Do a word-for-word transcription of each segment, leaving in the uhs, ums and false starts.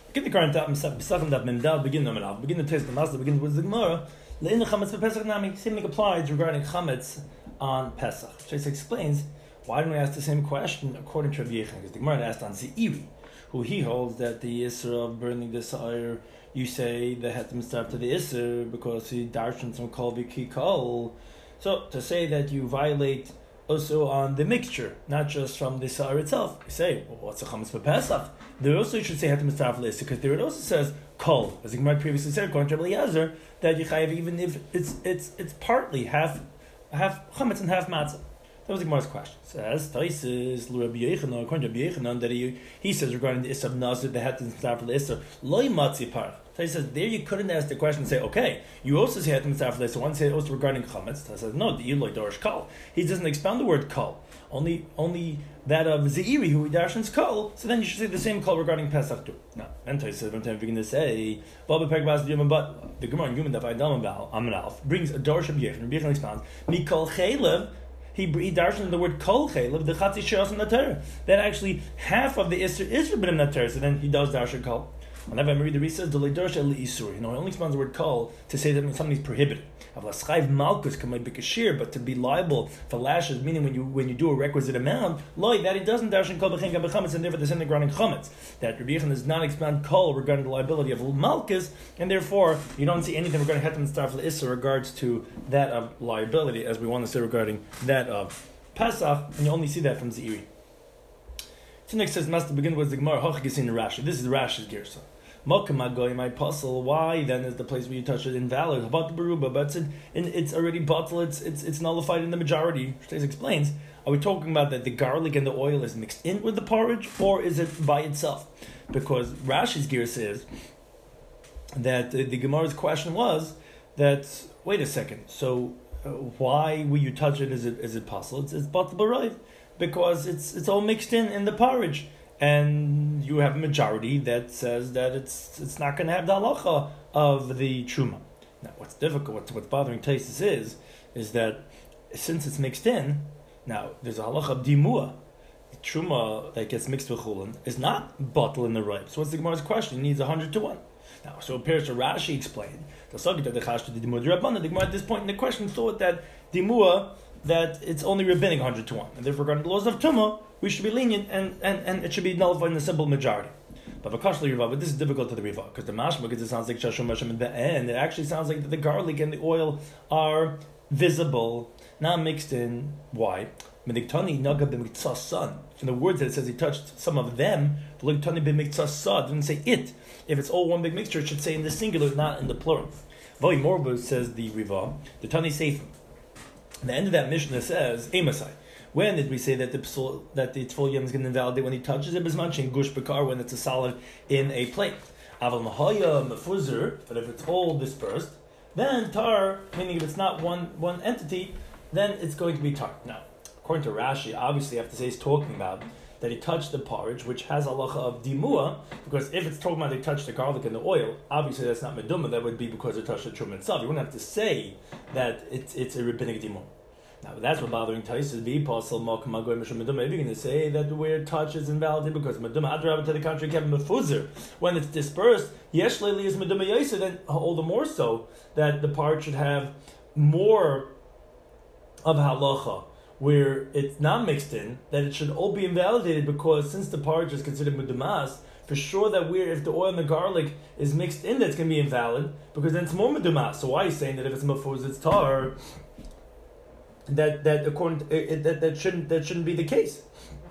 Begin the current Pesachim Daf Memdal. Begin nominal. Begin the taste the master. Begin with the Gemara. Le'in chametz Pesach nami. Same thing applies regarding chametz on Pesach. Shais explains why don't we ask the same question according to Rabbi Yechon? Because the Gemara asked on Zeiri, who he holds that the Isser of burning the fire, you say they had to start to the Isser because he darshan some kol v'ki kol. So to say that you violate also on the mixture, not just from the Sa'ar itself. You say, well, what's a chametz for Pesach? There also you should say hetem mitzaref l'isser, because there it also says kol, as the Gemara previously said, according to Rabbi Eliezer, that you chayav even if it's it's it's partly half half chametz and half matzah. That was the Gemara's question. It says Taisis Rabbi Yechanan, according to Rabbi Yechanan, that he he says regarding the Isser of Nazir, the hetem mitzaref l'isser, loy matzi parach. So he says, there you couldn't ask the question and say, okay, you also say hetem mitzaref l'isser, one say also regarding chametz. So I said, no, the Eloi Dorish kol. He doesn't expound the word kol. Only only that of Zeiri, who darshans kol, so then you should say the same kol regarding Pesach too. Now, and Taisis, I'm going to say, but the Gemara in Yuma Daf Adam Amalf brings a Dorish of Yechon. Rabbi Yechon expounds, Mikol chaylev, he he darshans the word kol chaylev, the chatzi she'as in the Torah. That actually half of the Isser is forbidden in the Torah, so then he does darshan kol. Whenever I read the Ri says, you know, it only expands the word kol to say that something's prohibited. Malchus can be kashir, but to be liable for lashes, meaning when you when you do a requisite amount, loy, that he doesn't darshan kol b'chen gam b'chametz, and therefore there's in the grounding chametz. That Rabbi Yechon does not expand kol regarding the liability of Malchus, and therefore you don't see anything regarding hetem mitzaref l'isser regards to that of liability, as we want to say regarding that of Pesach, and you only see that from Zeiri. So next says, Master begin with the Gemara, Hochagisin Rashi. This is Rashi's Girsa. Mokamagoy, my puzzle. Why then is the place where you touch it invalid? About the Baruba, but it's in, in, it's already bottled. It's it's it's nullified in the majority. Shtez explains. Are we talking about that the garlic and the oil is mixed in with the porridge, or is it by itself? Because Rashi's Girsa is that the, the Gemara's question was that wait a second. So uh, why will you touch it? Is it is it puzzle? It's it's bottled right because it's it's all mixed in in the porridge. And you have a majority that says that it's it's not going to have the halacha of the truma. Now, what's difficult, what's, what's bothering Taisus is, is that since it's mixed in, now there's a halacha of dimua. The truma that gets mixed with chulin is not bottled in the ripe. So what's the Gemara's question? It needs a hundred to one. Now, so it appears to Rashi explained the subject that the chash to the dimua rabbanan. The Gemara at this point in the question thought that dimua that it's only rabbinic hundred to one, and therefore regarding the laws of tumah, we should be lenient, and, and, and it should be nullified in the simple majority. But but this is difficult to the riva, because the mashma, because it sounds like shashum masham in the end, it actually sounds like the garlic and the oil are visible, not mixed in. Why? In the words that it says he touched some of them, the ligtani b'miktsasad didn't say it. If it's all one big mixture, it should say in the singular, not in the plural. Voy morbu says the riva, the tani seifim. The end of that Mishnah says, Emasai. When did we say that the psul, that the tful yam is going to invalidate when he touches it? Bismanchin gush bekar, when it's a solid in a plate. Aval mahaya mefuzer, but if it's all dispersed, then tar, meaning if it's not one one entity, then it's going to be tar. Now, according to Rashi, obviously you have to say he's talking about that he touched the porridge, which has halacha of dimua, because if it's talking about they touched the garlic and the oil, obviously that's not meduma, that would be because it touched the truma itself. You wouldn't have to say that it's it's a rabbinic dimua. Now that's what bothering Taisus. The apostle Malkamagoy Mishum Meduma. Maybe you're going to say that the word touch is invalid because Meduma Adrab to the contrary, Kevin Mefuzer. When it's dispersed, Yesh Leili is Meduma Yaisa, then all the more so that the part should have more of halacha, where it's not mixed in, that it should all be invalidated because since the porridge is considered medumas, for sure that we're, if the oil and the garlic is mixed in, that's going to be invalid because then it's more medumas. So why are you saying that if it's mefuz, it's tar? That that according to, it, that that shouldn't that shouldn't be the case.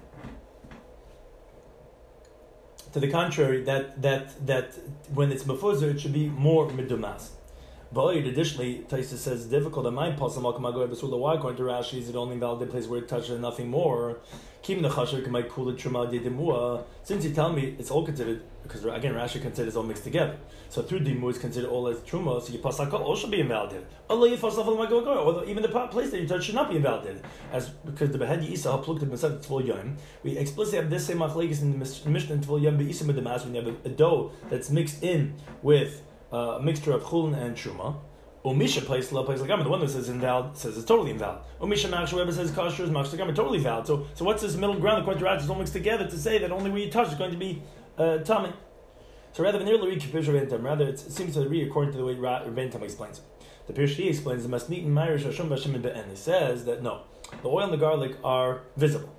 To the contrary, that that that when it's mefuzah, it should be more medumas. But additionally, Taisa says it's difficult. I might pass why according to Rashi is it only valid in place where it touches and nothing more. Kim the chasher can make cool truma de demua. Since you tell me it's all considered, because again Rashi considers all mixed together. So through demua is considered all as truma. So you pass all should be invalidated. Although you pass or even the place that you touch should not be invalidated, as because the behed yisa plucked at Masad Tvul Yom. We explicitly have this same machlekes in the Mishnah in Tvul Yom beisa medamas when you have a dough that's mixed in with Uh, a mixture of chulin and truma. Umisha place la place like the one that says invalid says it's totally invalid. Umisha machshav whoever says kosher is machshav totally valid. So so what's this middle ground? According to Rashi, is all mixed together to say that only when you touch is going to be uh, tummy. So rather than nearly read Pirush Rabbeinu Tam, rather it seems to read according to the way Rabbeinu Tam explains it. The Pirush he explains the Masnit and Meirish Hashum Bashim and Be'en. He says that no, the oil and the garlic are visible.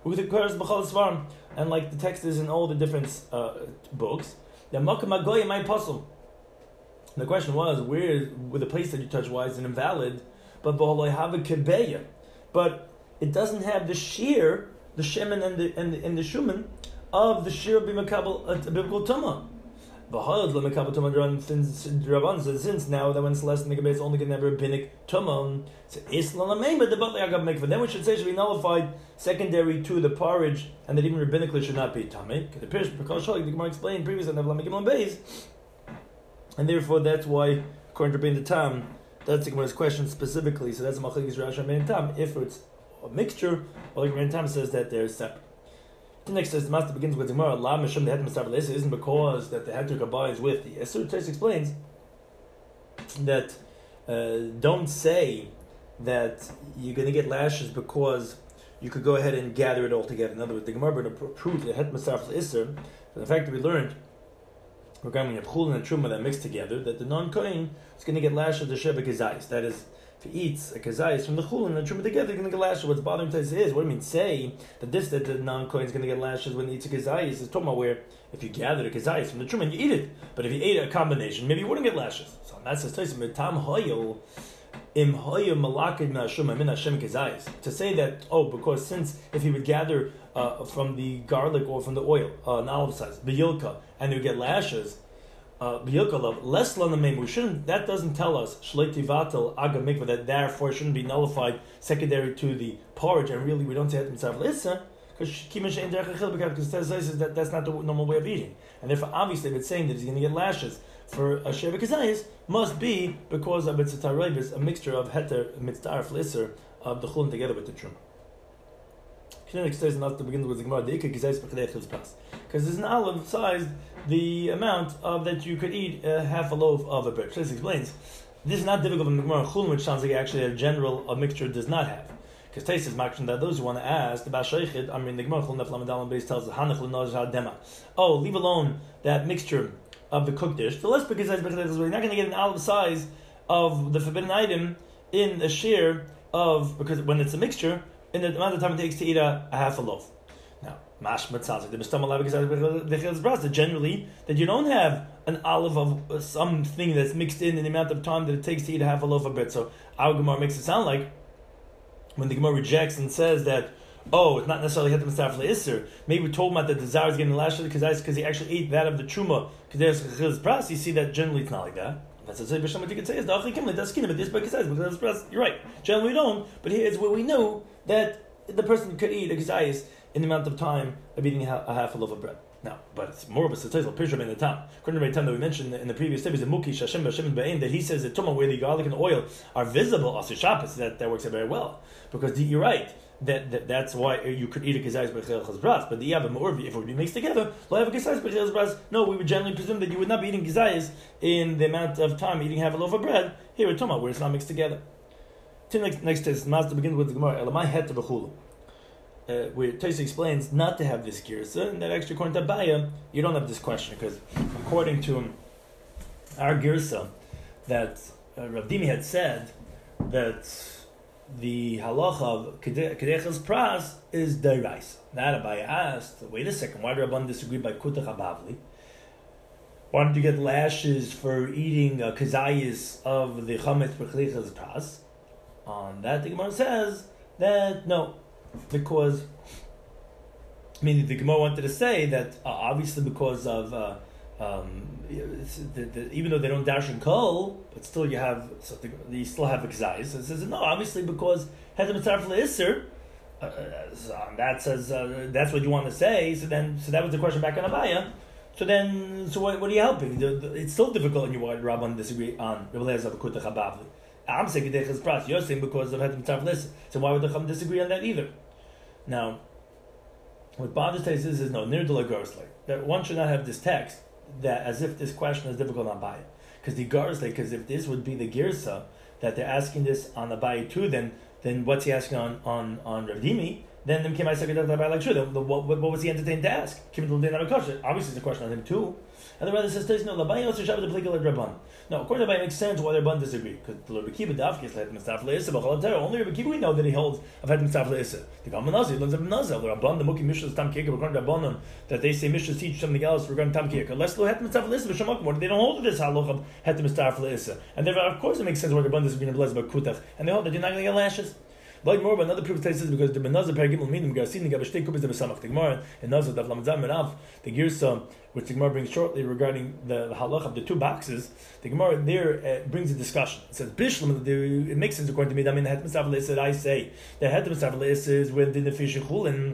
And like the text is in all the different uh, books, the The question was, where with the place that you touch, why is it invalid? But but it doesn't have the shear, the shemen and the and the, and the shumen of the shear of b'makabel a biblical tumah. V'hayod l'makabel tumah since Rabban says since now that when it's less than the gebet, it's only going to have rabbinic tumah. So islam but the butler agav mikvah. Then we should say should be nullified secondary to the porridge, and that even rabbinically should not be tamei. The Pirush B'Kol Shol, the Gemara explained previously that V'lamikimon beis. And therefore, that's why, according to Rabbeinu Tam, that's the Gemara's question specifically. So that's a machlokes Rashi and Rabbeinu Tam. If it's a mixture, or like Rabbeinu Tam says that they're separate. The next says the master begins with the Gemara. La mishum the heter mitzvah l'isur isn't because that the heter combines with the isur. Tais explains that uh, don't say that you're going to get lashes because you could go ahead and gather it all together. In other words, the Gemara going to prove the heter mitzvah l'isur. The fact that we learned regarding the chulin and truma that mixed together, that the non-kohen is going to get lashes to sheva kazayis. That is, if he eats a kazayis from the chulin and truma together, he's going to get lashes. What's bothering us is, what do you mean say that this that the non-kohen is going to get lashes when he eats a kazayis? Is talking about where if you gather the kazayis from the truma and you eat it, but if you ate a combination, maybe you wouldn't get lashes. So that's the Tosfos tam hoyo im hoyo malakid me'ashuma min Hashem kazayis. To say that oh because since if he would gather uh, from the garlic or from the oil, uh, an olive size, biyilka, and you get lashes, uh, less lanamim. We shouldn't. That doesn't tell us shleiti vatel aga mikvah that therefore it shouldn't be nullified secondary to the porridge. And really, we don't say it mitzvah l'issa because kimisha derech achil because it says that that's not the normal way of eating. And therefore, obviously, if it's saying that he's going to get lashes for a sheva kazayis, must be because of it's a tarayvis, a mixture of heter mitzvah l'issa of the chulin together with the truma. Because there's an olive size, the amount of that you could eat uh, half a loaf of a bread. This explains this is not difficult in the Gemara Chulin, which sounds like actually a general a mixture does not have. Because Tais is makshon that those who want to ask the Bashaychid, I mean the Gemara Chulin Neflam base tells us Hanach l'nozah dema. Oh, leave alone that mixture of the cooked dish. So let's because we're not going to get an olive size of the forbidden item in a share of because when it's a mixture. In the amount of time it takes to eat a, a half a loaf. Now, mashmat sounds like the mistam alav because generally that you don't have an olive of uh, something that's mixed in in the amount of time that it takes to eat a half a loaf of bread. So our Gemara makes it sound like when the Gemara rejects and says that oh, it's not necessarily heter mitzvah l'isur. Maybe we're told about that the Zar is getting lashed because because he actually ate that of the truma because there's chil's pras. You see that generally it's not like that. That's what you could say is the achli kimli that's skin, but this book says because pras. You're right. Generally we don't, but here's where we know that the person could eat a kazayis in the amount of time of eating a half a loaf of bread. Now, but it's more of a statistical picture in the time. According to the time that we mentioned in the previous tables, the Muki Shashem Bashim Ba'in, that he says that Tumah where the garlic and the oil are visible, also Shabbos, that, that works out very well. Because the, you're right, that, that that's why you could eat a kazayis b'chel chazbras, but the Yav and Ma'urvi, if it would be mixed together, we'll have a kazayis b'chel chazbras. No, we would generally presume that you would not be eating kazayis in the amount of time eating half a loaf of bread here at Tumah, where it's not mixed together. Next, next test, Master begins with the Gemara, Elamai het b'chulu. Uh, where Tosfos explains not to have this girsa, and that actually according to Abaya, you don't have this question, because according to our girsa, that uh, Rav Dimi had said that the halacha of Kedechas Pras is Deraisa. That Abaya asked, wait a second, why did Rabban disagree by Kutach Habavli? Why did you get lashes for eating uh, kazayis of the Chametz Kedechas Pras? On that, the Gemara says that no, because I mean the Gemara wanted to say that uh, obviously because of uh, um, the, the, even though they don't dash and kol, but still you have so the, you still have kazayis. So it says no, obviously because heter mitzvah l'isur. Uh, so that says uh, that's what you want to say. So then, so that was the question back on Abaya. So then, so what, what are you helping? The, the, it's still difficult, and you want Rabban disagree on Rebbe Lezer Kutach Habavli. I'm saying Kedechas Pras. You're saying because of heter mitzvah l'isur. So why would the Chum disagree on that either? Now, what bothers Tais is, is no nirdula gorsle. That one should not have this text that as if this question is difficult on Abaye. Because the gorsle, because if this would be the girsa that they're asking this on Abaye too, then then what's he asking on on on Rav Dimi? then the Kimai Sakadar like sure. Then what, what was he entertained to ask? Obviously, it's a question on him too. And the rather says, "No, Labai also Shabbat applicable at Rabban." No, according to Rabban, it makes sense why the Rabban disagree because the Rabbi Kiva Dafkis let Mustaf Leisa, but only Rabbi Kiva we know that he holds of had Mustaf Leisa. The Galmanazi learns of Nazal. The Rabban, the Muki Mishras Tam Kiyaka, according to Rabbanon, that they say Mishras teach something else regarding Tam Kiyaka. Let's lo het Mustaf Leisa, but Shamak they don't hold this halacha of het Mustaf Leisa, and therefore, of course, it makes sense why the Rabban disagree in Blez Bakutach, and they hold that you're not going to get lashes. Like more, but another proof takes this because the Benazar Paragimel meaning Garcin the Gabashtei Kubis the Besamach the Gemara and Nazar Dav Lamazam Merav the Girsa which the Gemara brings shortly regarding the, the halach of the two boxes. The Gemara there uh, brings a discussion. It says Bishlam. It makes sense according to me. I mean, the Het Mitzavah said I say the Het Mitzavah is when the Nefesh Chulin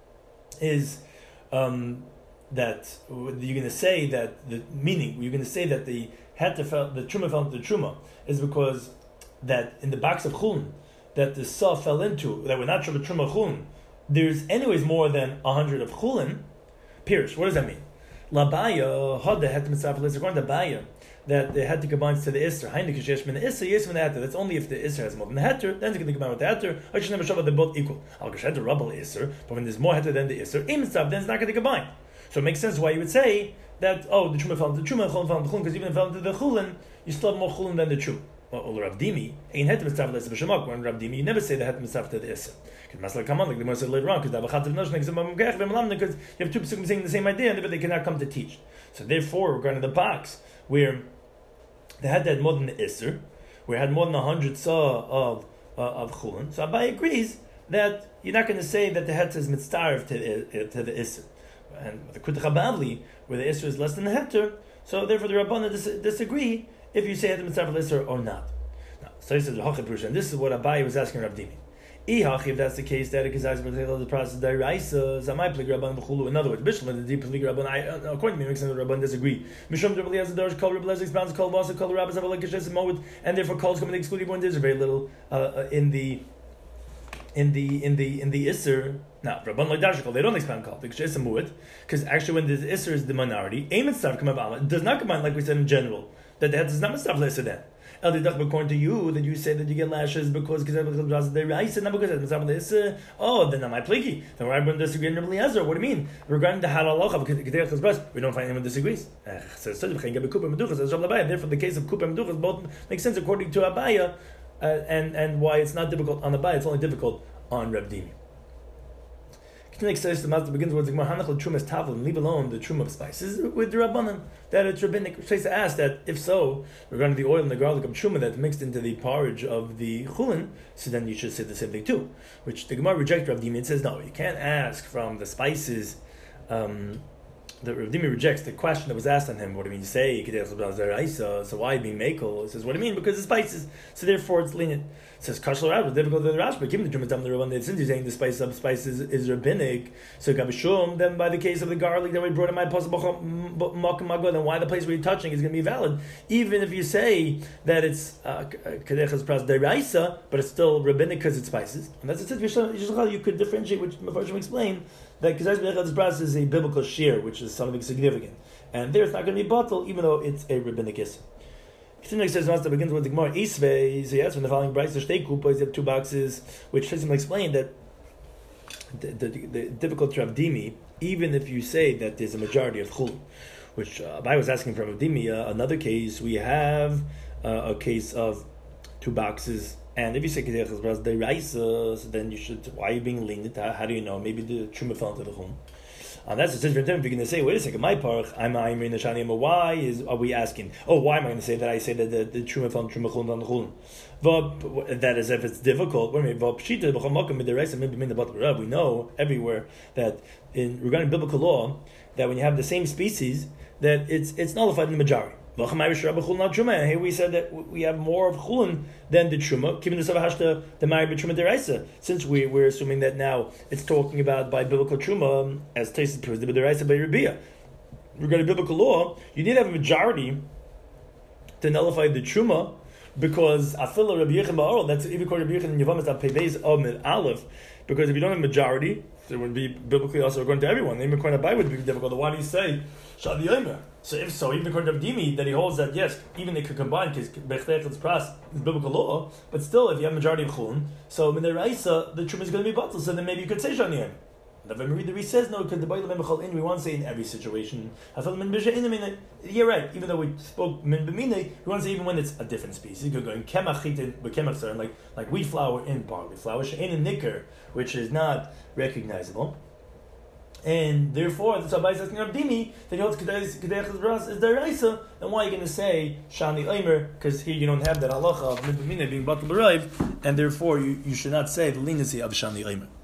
is um, that you're going to say that the meaning you're going to say that the Het the Truma fell into the Truma is because that in the box of Chulin that the saw fell into, that we're not sure of Truma Chulin, there's anyways more than a hundred of Chulin. Pirish, what does that mean? Labaya, Hod the Het Mitzvah, according to Baya, that they had to combine to the Isser. Hainu Kishesh min the Isser, yes min the Heter. That's only if the Isser has more than the Heter, then it's going to combine with the Heter. I should never show that they're both equal. Al Kishet the Rubble Isser, but when there's more Heter than the Isser, Im Mitzvah, then it's not going to combine. So it makes sense why you would say that, oh, the Truma fell into the Truma, the Chulin fell into the Chulin, because even if it fell into the Chulin, you still have more Chulin than the Truma. Well, Rav Dimi, ain't het mitzvah l'esser b'shamak. When Rav Dimi, you never say the het mitzvah to the esser. Because Masla come on, like the Gemara said later on, because the Avachat of Noshna, because you have two psukim saying the same idea, but they cannot come to teach. So therefore, regarding the box, where they had that more than the esser, where it had more than a hundred saw of uh, of chulin, so Abai agrees that you're not going to say that the het is mitzvah to the to the esser, and the Kutach Abavli, where the esser is less than the heter, so therefore the Rabbanan dis- disagree. If you say it mitzvah l'isser or not. Now, so he says and this is what Abai was asking Rav Dimi. Ihachi, if that's the case, that it is the process of deraisa, zamai plig rabban v'chulu. In other words, bishlam the deep plig rabban. According to me, makes sense that Rabban disagree. Mishum Rabbi Eliezer Dorish Kol Rabbi Eliezer expounds Kol Vasa Kol Rabbis have a like a mode, and therefore Kol's coming to exclude even there's very little uh, in the in the in the in the isser. Now, Rabban like Dashikol, they don't expand Kol because because actually when the isser is the minority, aim and stuff come about. It does not combine like we said in general. That the head is not mitzvah l'esser then. El didach, according to you, that you say that you get lashes because because I said not because it's mitzvah l'esser. Oh, then am I pliki? Then why everyone disagree in Rabbi Eliezer? What do you mean regarding the halalacha? Because we don't find anyone disagrees. Therefore, the case of kupa and meduchas both makes sense according to Abaya, uh, and and why it's not difficult on Abaya, it's only difficult on Rav Dimi. The next says the master begins with the Hanach Trumas Tavlin, leave alone the Trum of spices with the Rabbanan. That it's rabbinic. Shaisa asked that if so, regarding the oil and the garlic of Truma that's mixed into the porridge of the Chulin, so then you should say the same thing too. Which the Gemara rejects Rav Dimi and says no, you can't ask from the spices. Um, the Rav Dimi rejects the question that was asked on him. What do you mean? You say so why being makel? He says what do you mean? Because the spices. So therefore it's lenient. It says Kashal Rav was difficult to the Rash, but given the Trumas Tam the Rabban, since you're saying the spice of spices is rabbinic, so Gabashum, then by the case of the garlic that we brought in my possible makamago, then why the place where you're touching is going to be valid, even if you say that it's kadechas pras deraisa, but it's still rabbinic because it's spices. And that's it. You could differentiate, which Mefarshim explain that kadechas pras is a biblical shear, which is something significant, and there it's not going to be bottle, even though it's a rabbinic issue. Continuing says Master begins with the Gemara Isvei. So yes, when the following Bryce the Shtei Kupas, you have two boxes, which Shizim explained that the, the, the difficult to Rav Dimi, even if you say that there's a majority of Chul, which uh, I was asking from Rav Dimi. Uh, another case we have uh, a case of two boxes, and if you say Kedechas Bras Deraisa, so then you should. Why are you being lenient? How, how do you know? Maybe the Truma fell into the Chul. And that's a different term. If you're going to say, wait a second, my parch, I'm Aymer Nashani, why is are we asking? Oh, why am I going to say that? I say that the, the Truma fell Truma Chulun on the Chulun. That is if it's difficult. We know everywhere that in regarding biblical law that when you have the same species, that it's it's nullified in the majority. And here we said that we have more of chulun than the truma. Given the savahashta the married truma deraisa, since we we're assuming that now it's talking about by biblical truma as tasted proves the deraisa by Rabbiya. Regarding biblical law, you need to have a majority to nullify the truma, because afila Rabbi Yechon ba'oral, that's even called Rabbi Yechon in Yavamas al Pevez Amid Aleph. Because if you don't have a majority, it would be biblically also according to everyone. Even according to Abai would be difficult. Why do you say Shadi Yomer? So if so, even according to Abdimi, that he holds that yes, even they could combine because Bechdech's pras is biblical law, but still, if you have majority of chulun, so in the Raisa, the truma is going to be bottle. So then maybe you could say Shadi Yomer. The Reader says no, because the Ba'il Memechal in we want to say in every situation. I thought min b'she'in. You're right. Even though we spoke min b'mine, we want to say even when it's a different species. You could go in kemach chitin with kemach like like wheat flour in barley flour, she'in in nicker, which is not recognizable. And therefore, the Sabbai says in Abdimi that he holds Kedeich's Bras is deraisa. And why are you going to say Shani Omer? Because here you don't have that halacha of min b'mine being batal b'raiv, and therefore you, you should not say the leniency of Shani Omer.